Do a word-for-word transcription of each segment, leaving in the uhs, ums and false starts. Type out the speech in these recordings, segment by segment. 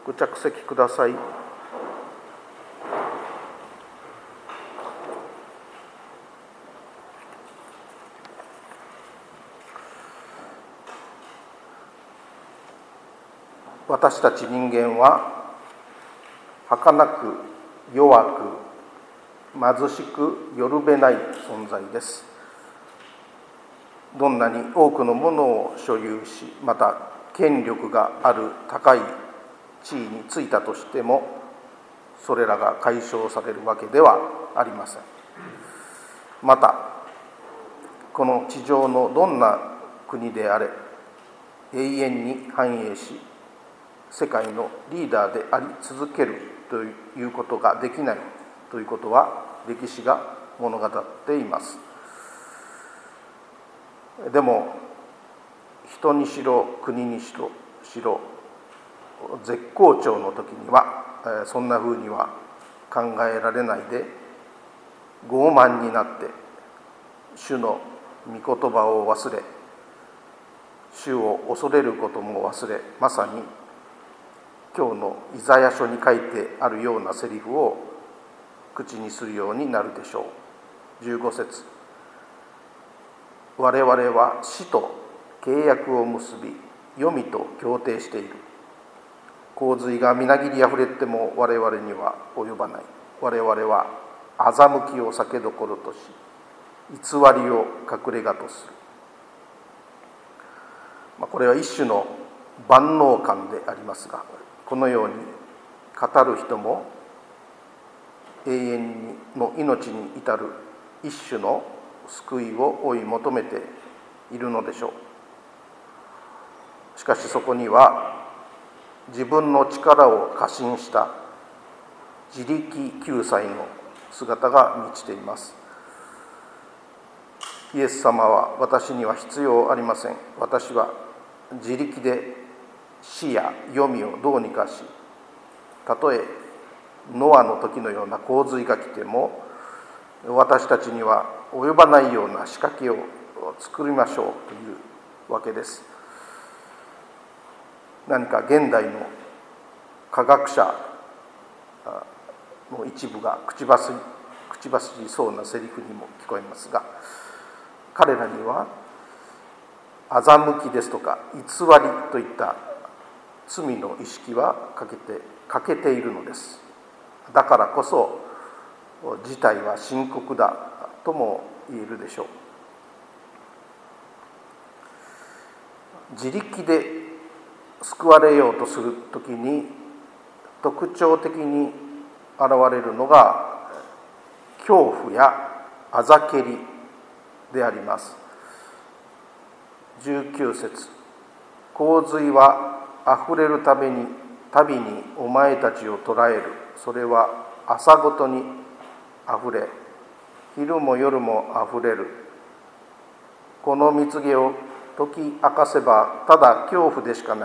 ご着席ください。私たち人間は儚く弱く貧しくよるべない存在です。どんなに多くのものを所有し、また権力がある高い地位についたとしても、それらが解消されるわけではありません。またこの地上のどんな国であれ、永遠に繁栄し世界のリーダーであり続けるということができないということは歴史が物語っています。でも人にしろ国にしろしろ絶好調の時にはそんなふうには考えられないで、傲慢になって主の御言葉を忘れ、主を恐れることも忘れ、まさに今日のイザヤ書に書いてあるようなセリフを口にするようになるでしょう。じゅうご節、我々は死と契約を結び、黄泉と協定している。洪水がみなぎりあふれても我々には及ばない。我々は欺きを酒どころとし、偽りを隠れ家とする。これは一種の万能感でありますが、このように語る人も永遠の命に至る一種の救いを追い求めているのでしょう。しかしそこには自分の力を過信した自力救済の姿が満ちています。イエス様は、私には必要ありません。私は自力で死や黄泉をどうにかし、たとえノアの時のような洪水が来ても私たちには及ばないような仕掛けを作りましょうというわけです。何か現代の科学者の一部が口走り口走りそうなセリフにも聞こえますが、彼らには欺きですとか偽りといった罪の意識は欠けて欠けているのです。だからこそ事態は深刻だとも言えるでしょう。自力で救われようとするときに特徴的に現れるのが恐怖やあざけりであります。じゅうきゅう節、洪水はあふれるたびにたびにお前たちを捕らえる。それは朝ごとにあふれ、昼も夜もあふれる。この蜜毛を解き明かせばただ恐怖でしかない。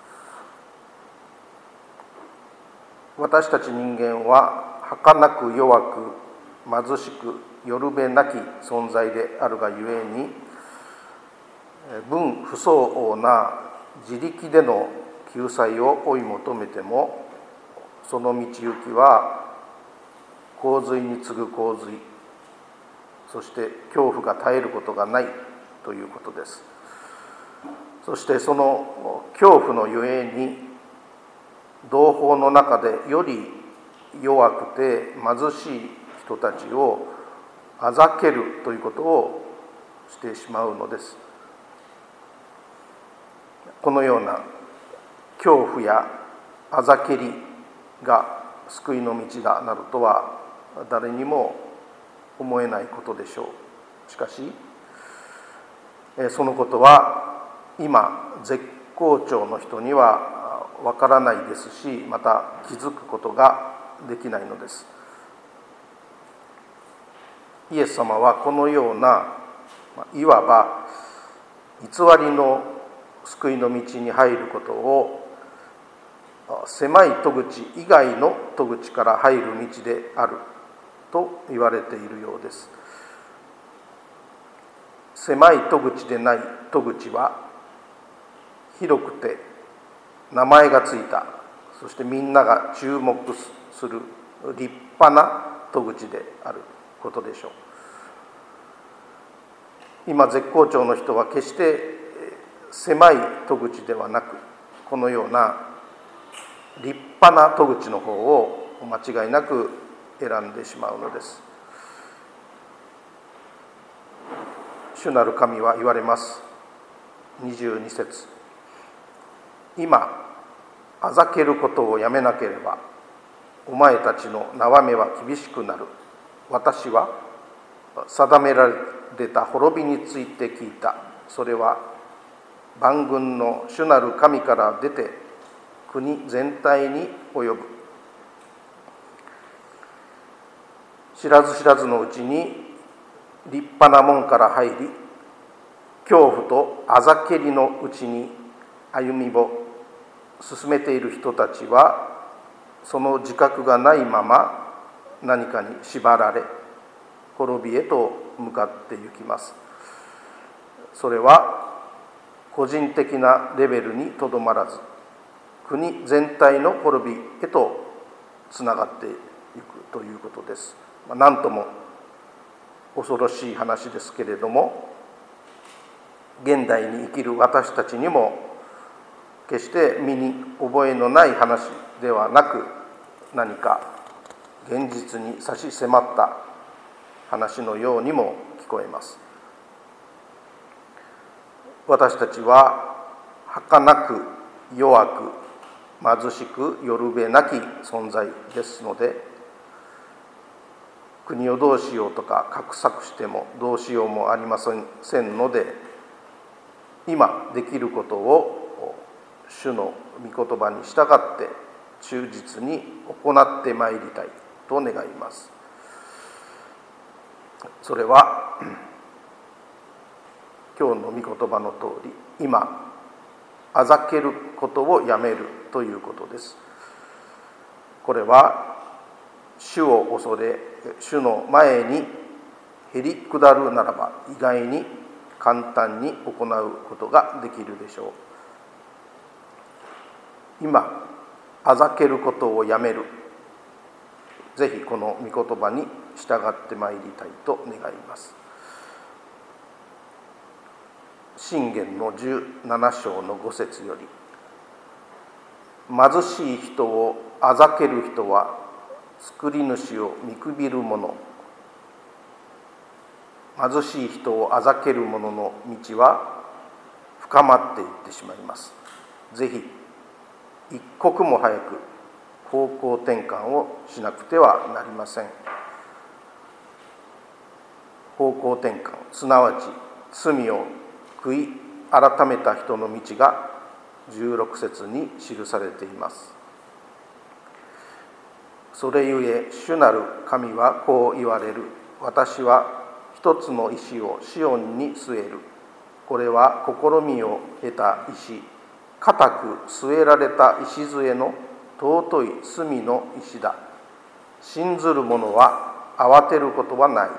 私たち人間は儚く弱く貧しくよるべなき存在であるがゆえに、分不相応な自力での救済を追い求めても、その道行きは洪水に次ぐ洪水、そして恐怖が絶えることがないということです。そしてその恐怖のゆえに、同胞の中でより弱くて貧しい人たちをあざけるということをしてしまうのです。このような恐怖やあざけりが救いの道だなどとは誰にも思えないことでしょう。しかしそのことは今絶好調の人にはわからないですし、また気づくことができないのです。イエス様はこのようないわば偽りの救いの道に入ることを狭い戸口以外の戸口から入る道であると言われているようです。狭い戸口でない戸口は広くて名前がついた、 そしてみんなが注目する立派な戸口であることでしょう。今絶好調の人は決して狭い戸口ではなく、このような立派な戸口の方を間違いなく選んでしまうのです。主なる神は言われます。にじゅうに節、今あざけることをやめなければお前たちの縄目は厳しくなる。私は定められた滅びについて聞いた。それは万軍の主なる神から出て国全体に及ぶ。知らず知らずのうちに立派な門から入り、恐怖とあざけりのうちに歩みを進めている人たちは、その自覚がないまま何かに縛られ滅びへと向かって行きます。それは個人的なレベルにとどまらず、国全体の滅びへとつながっていくということです。なんとも恐ろしい話ですけれども、現代に生きる私たちにも決して身に覚えのない話ではなく、何か現実に差し迫った話のようにも聞こえます。私たちは儚く弱く貧しくよるべなき存在ですので、国をどうしようとか画策してもどうしようもありませんので、今できることを主の御言葉に従って忠実に行ってまいりたいと願います。それは今日の御言葉の通り、今あざけることをやめるということです。これは主を恐れ主の前にへり下るならば意外に簡単に行うことができるでしょう。今あざけることをやめる、ぜひこの御言葉に従ってまいりたいと願います。箴言のじゅうなな章のご節より、貧しい人をあざける人は作り主を見くびる者、貧しい人をあざける者の道は深まっていってしまいます。ぜひ一刻も早く方向転換をしなくてはなりません。方向転換、すなわち罪を悔い改めた人の道がじゅうろく節に記されています。それゆえ主なる神はこう言われる。私は一つの石をシオンに据える。これは試みを得た石、固く据えられた礎の尊い隅の石だ。信ずる者は慌てることはない。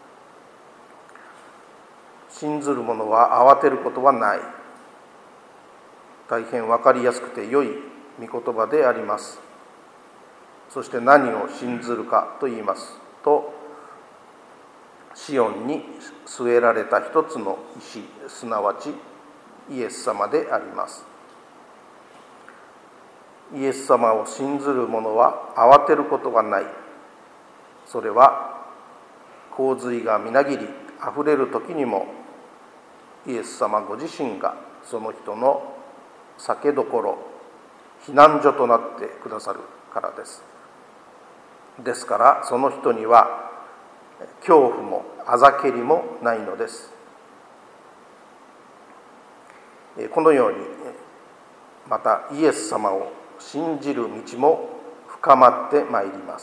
信ずる者は慌てることはない。大変わかりやすくて良い御言葉であります。そして何を信ずるかと言いますと、シオンに据えられた一つの石、すなわちイエス様であります。イエス様を信ずる者は慌てることがない。それは洪水がみなぎりあふれる時にも、イエス様ご自身がその人の酒どころ、避難所となってくださるからです。ですからその人には恐怖もあざけりもないのです。このようにまたイエス様を信じる道も深まってまいります。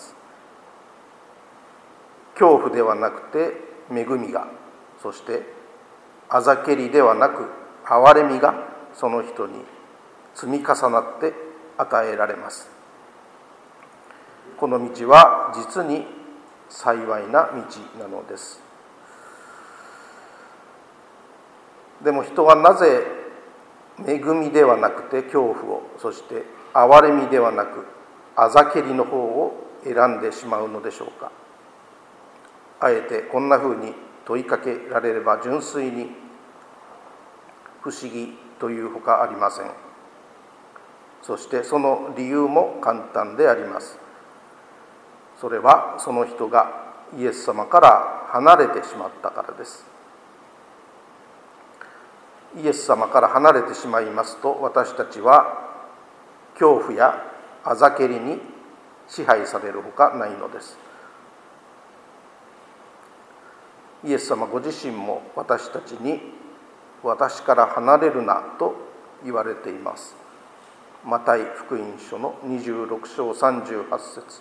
恐怖ではなくて恵みが、そしてあざけりではなく憐れみがその人に積み重なって与えられます。この道は実に幸いな道なのです。でも人はなぜ恵みではなくて恐怖を、そして憐れみではなくあざけりの方を選んでしまうのでしょうか。あえてこんなふうに問いかけられれば純粋に不思議というほかありません。そしてその理由も簡単であります。それはその人がイエス様から離れてしまったからです。イエス様から離れてしまいますと、私たちは恐怖やあざけりに支配されるほかないのです。イエス様ご自身も私たちに私から離れるなと言われています。マタイ福音書のにじゅうろく章さんじゅうはち節。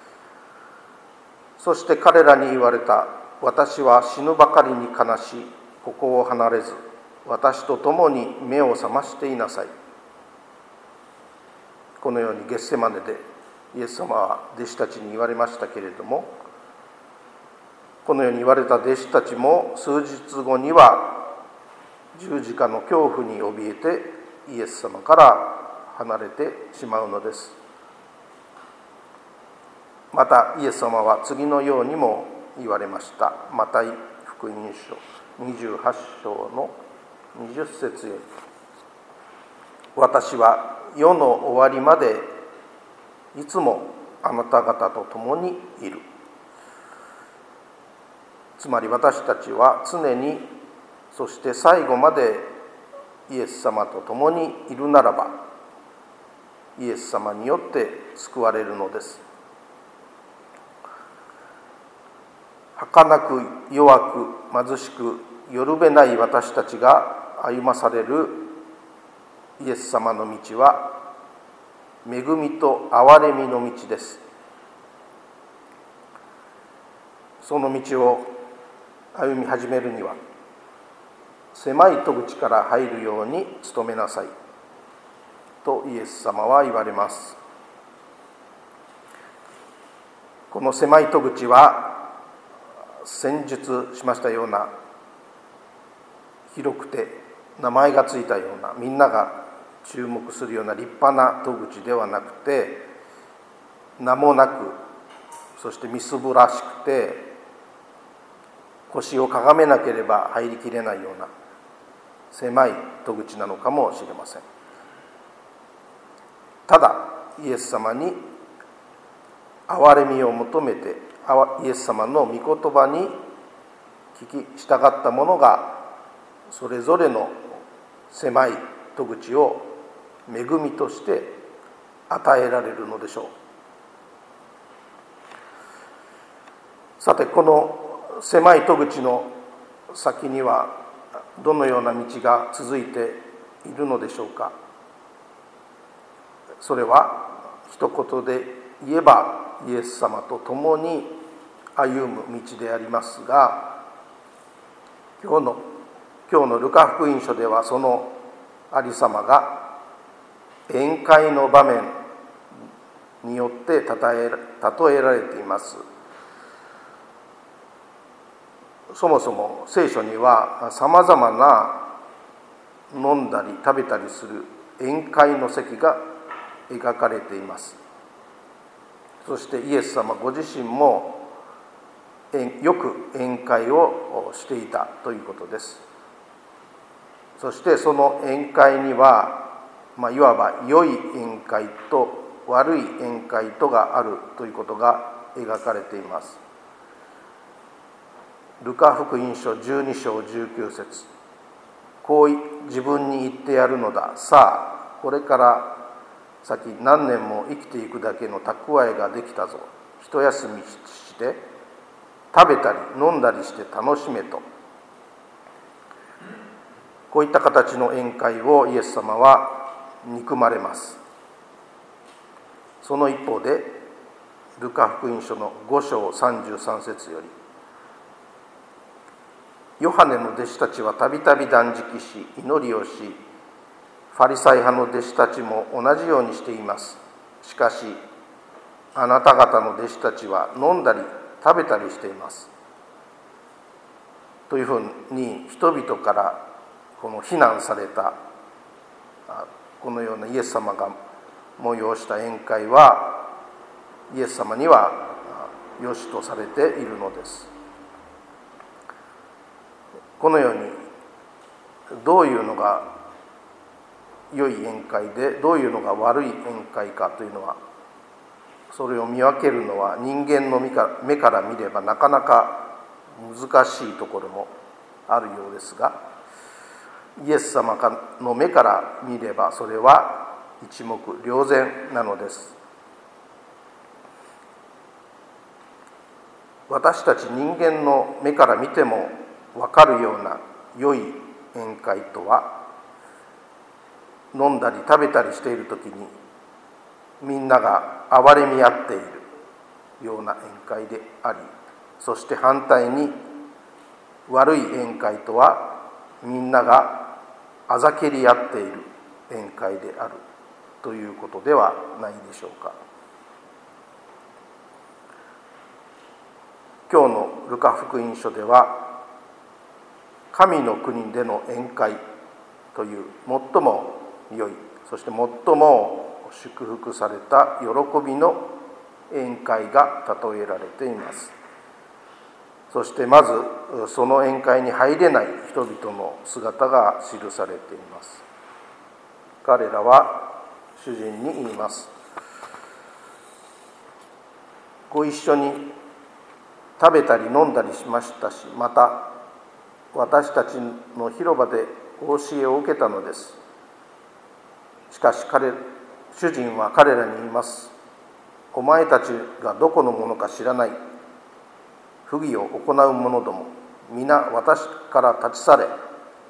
そして彼らに言われた。私は死ぬばかりに悲しい。ここを離れず私と共に目を覚ましていなさい。このようにゲッセマネでイエス様は弟子たちに言われましたけれども、このように言われた弟子たちも数日後には十字架の恐怖に怯えてイエス様から離れてしまうのです。またイエス様は次のようにも言われました。マタイ福音書にじゅうはち章のにじゅっ節より、私は世の終わりまでいつもあなた方と共にいる。つまり私たちは常に、そして最後までイエス様と共にいるならば、イエス様によって救われるのです。儚く弱く貧しくよるべない私たちが歩まされるイエス様の道は恵みと憐れみの道です。その道を歩み始めるには狭い戸口から入るように努めなさいとイエス様は言われます。この狭い戸口は先述しましたような広くて名前がついたような、みんなが注目するような立派な戸口ではなくて、名もなく、そしてみすぼらしくて腰をかがめなければ入りきれないような狭い戸口なのかもしれません。ただイエス様に憐れみを求めて、イエス様の御言葉に聞き従った者がそれぞれの狭い戸口を恵みとして与えられるのでしょう。さて、この狭い戸口の先にはどのような道が続いているのでしょうか。それは一言で言えばイエス様と共に歩む道でありますが、今日の今日のルカ福音書ではそのありさまが宴会の場面によってたたえ例えられています。そもそも聖書にはさまざまな飲んだり食べたりする宴会の席が描かれています。そしてイエス様ご自身もよく宴会をしていたということです。そしてその宴会には、まあ、いわば良い宴会と悪い宴会とがあるということが描かれています。ルカ福音書じゅうに章じゅうきゅう節、こう自分に言ってやるのだ。さあこれから先何年も生きていくだけの蓄えができたぞ。一休みして食べたり飲んだりして楽しめと。こういった形の宴会をイエス様は憎まれます。その一方でルカ福音書のご章さんじゅうさん節より、ヨハネの弟子たちはたびたび断食し祈りをし、ファリサイ派の弟子たちも同じようにしています。しかしあなた方の弟子たちは飲んだり食べたりしていますというふうに人々からこの非難されたこのようなイエス様が催した宴会はイエス様には良しとされているのです。このようにどういうのが良い宴会でどういうのが悪い宴会かというのは、それを見分けるのは人間の目から見ればなかなか難しいところもあるようですが、イエス様の目から見ればそれは一目瞭然なのです。私たち人間の目から見ても分かるような良い宴会とは、飲んだり食べたりしているときにみんなが憐れみ合っているような宴会であり、そして反対に悪い宴会とはみんながあざけり合っている宴会であるということではないでしょうか。今日のルカ福音書では、神の国での宴会という最も良い、そして最も祝福された喜びの宴会が例えられています。そしてまずその宴会に入れない人々の姿が記されています。彼らは主人に言います。ご一緒に食べたり飲んだりしましたし、また私たちの広場でお教えを受けたのです。しかし彼主人は彼らに言います。お前たちがどこのものか知らない不義を行う者ども、皆私から立ち去れ。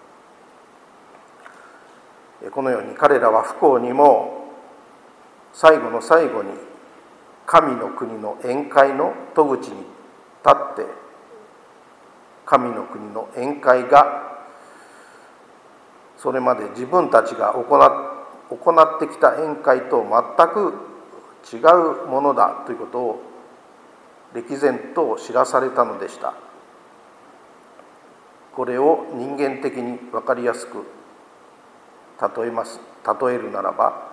このように彼らは不幸にも最後の最後に神の国の宴会の戸口に立って、神の国の宴会がそれまで自分たちが行っ行ってきた宴会と全く違うものだということを歴然と知らされたのでした。これを人間的に分かりやすく例えます例えるならば、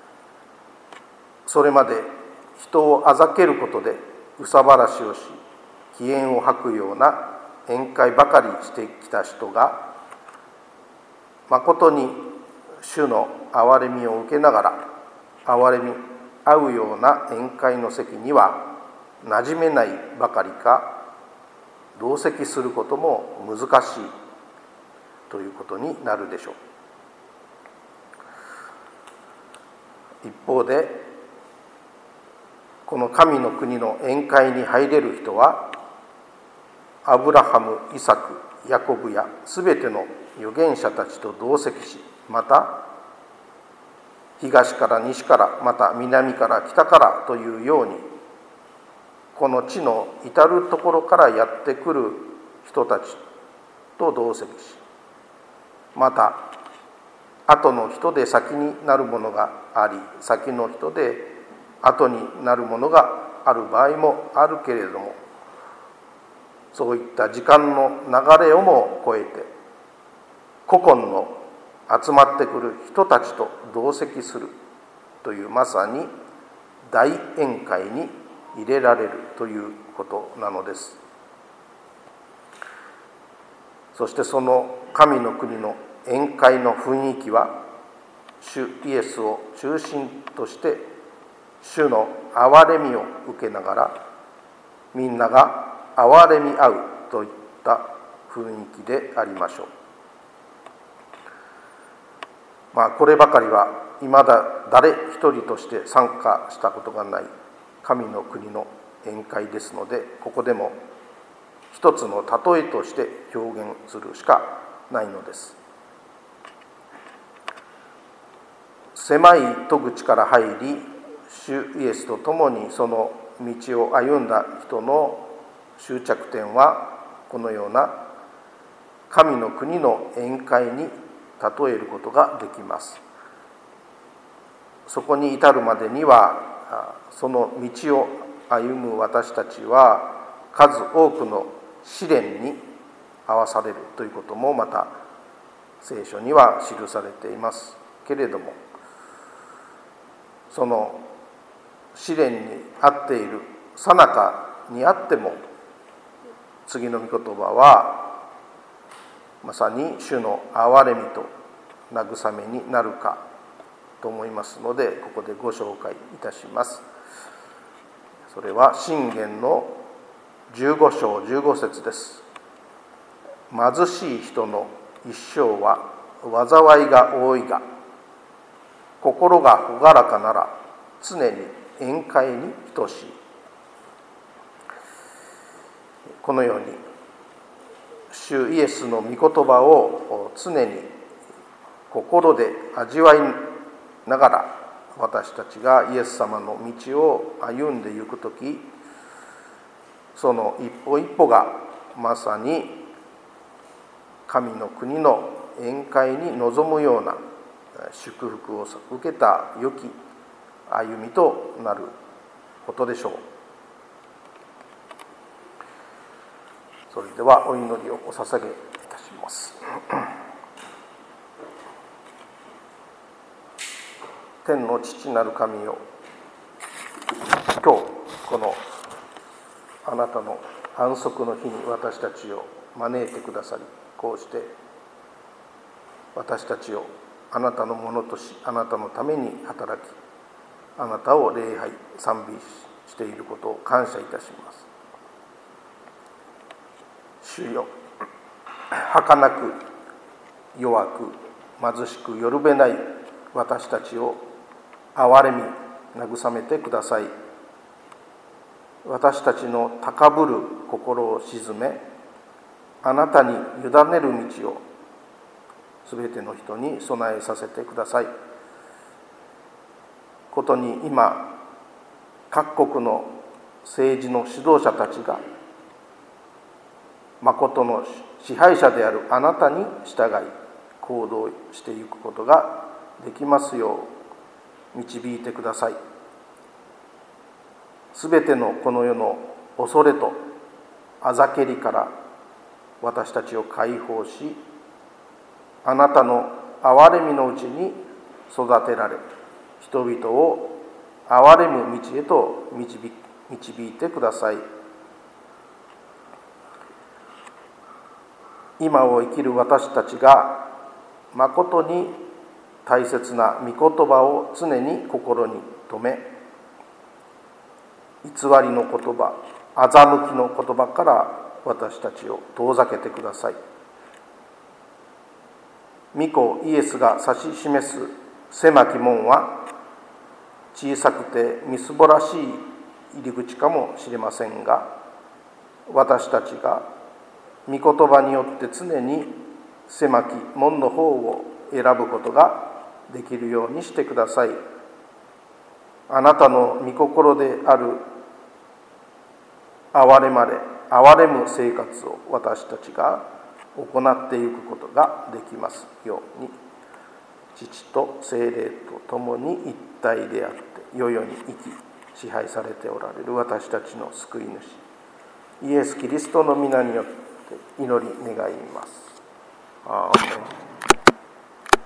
それまで人をあざけることで憂さ晴らしをし奇煙を吐くような宴会ばかりしてきた人が、まことに主の憐れみを受けながら憐れみ合うような宴会の席には馴染めないばかりか、同席することも難しいということになるでしょう。一方で、この神の国の宴会に入れる人は、アブラハム、イサク、ヤコブやすべての預言者たちと同席し、また東から西から、また南から北からというように、この地の至るところからやってくる人たちと同席し、また後の人で先になるものがあり、先の人で後になるものがある場合もあるけれども、そういった時間の流れをも超えて古今の集まってくる人たちと同席するという、まさに大宴会に入れられるということなのです。そしてその神の国の宴会の雰囲気は、主イエスを中心として主の憐れみを受けながらみんなが憐れみ合うといった雰囲気でありましょう。まあこればかりはいまだ誰一人として参加したことがない神の国の宴会ですので、ここでも一つの例えとして表現するしかないのです。狭い戸口から入り、主イエスと共にその道を歩んだ人の終着点は、このような神の国の宴会に例えることができます。そこに至るまでには、その道を歩む私たちは数多くの試練に遭わされるということもまた聖書には記されていますけれども、その試練にあっている最中にあっても、次の御言葉はまさに主の憐れみと慰めになるかと思いますので、ここでご紹介いたします。それは箴言のじゅうご章じゅうご節です。貧しい人の一生は災いが多いが、心が朗らかなら常に宴会に等しい。このように主イエスの御言葉を常に心で味わいながら、私たちがイエス様の道を歩んでいくとき、その一歩一歩がまさに神の国の宴会に臨むような祝福を受けた良き歩みとなることでしょう。それではお祈りをお捧げいたします。天の父なる神よ、今日このあなたの安息の日に私たちを招いてくださり、こうして私たちをあなたのものとし、あなたのために働き、あなたを礼拝賛美していることを感謝いたします。主よ、儚く弱く貧しくよるべない私たちを憐れみ慰めてください。私たちの高ぶる心を静め、あなたに委ねる道をすべての人に備えさせてください。ことに今各国の政治の指導者たちが誠の支配者であるあなたに従い行動していくことができますよう導いてください。すべてのこの世の恐れとあざけりから私たちを解放し、あなたの憐れみのうちに育てられ、人々を憐れむ道へと導導いてください。今を生きる私たちが誠に大切な御言葉を常に心に留め、偽りの言葉、欺きの言葉から私たちを遠ざけてください。御子イエスが指し示す狭き門は小さくてみすぼらしい入り口かもしれませんが、私たちが御言葉によって常に狭き門の方を選ぶことができるようにしてください。あなたの御心である憐れまれ、憐れむ生活を私たちが行っていくことができますように、父と聖霊と共に一体であって世々に生き支配されておられる私たちの救い主イエス・キリストの皆によって祈り願います。アーメン。